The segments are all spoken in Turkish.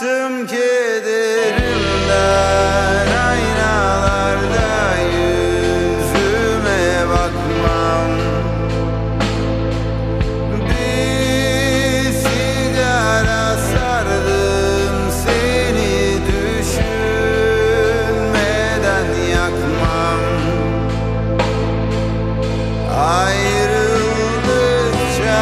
Bıktım kederimden, aynalarda yüzüme bakmam. Bir sigara sardım, seni düşünmeden yakmam. Ayrıldıkça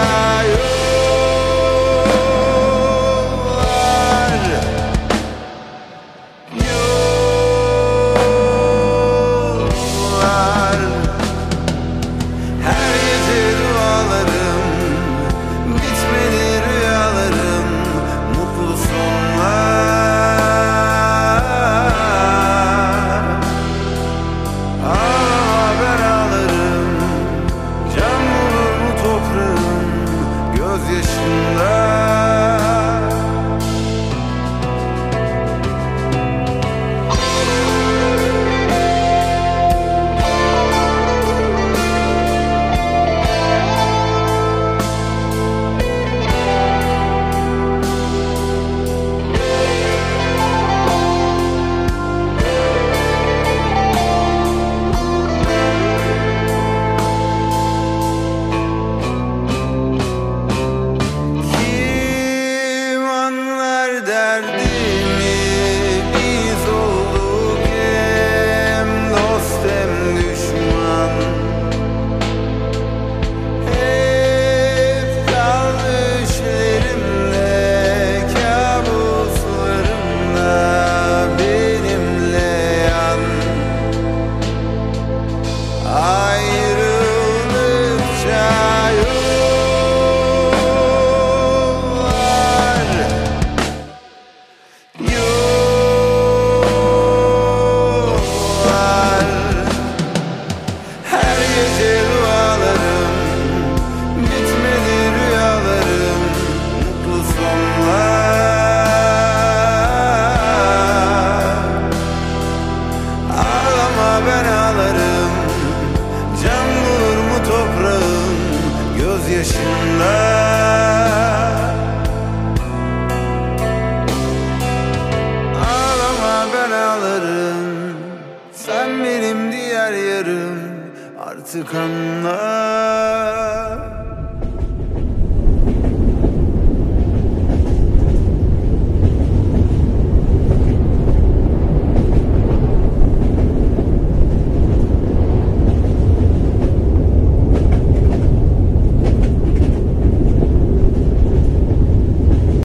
derdimi biz olduk, hem dost hem düşman. Hep kaldı düşlerimde, kabuslarımda benimle yan. Ayrıldıkça ben ağlarım, can bulur mu toprağın gözyaşında? Ağlama ben ağlarım, sen benim diğer yarım, artık anla.